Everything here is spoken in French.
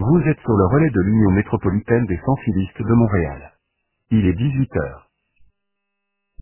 Vous êtes sur le relais de l'Union métropolitaine des sans-filistes de Montréal. Il est 18 heures.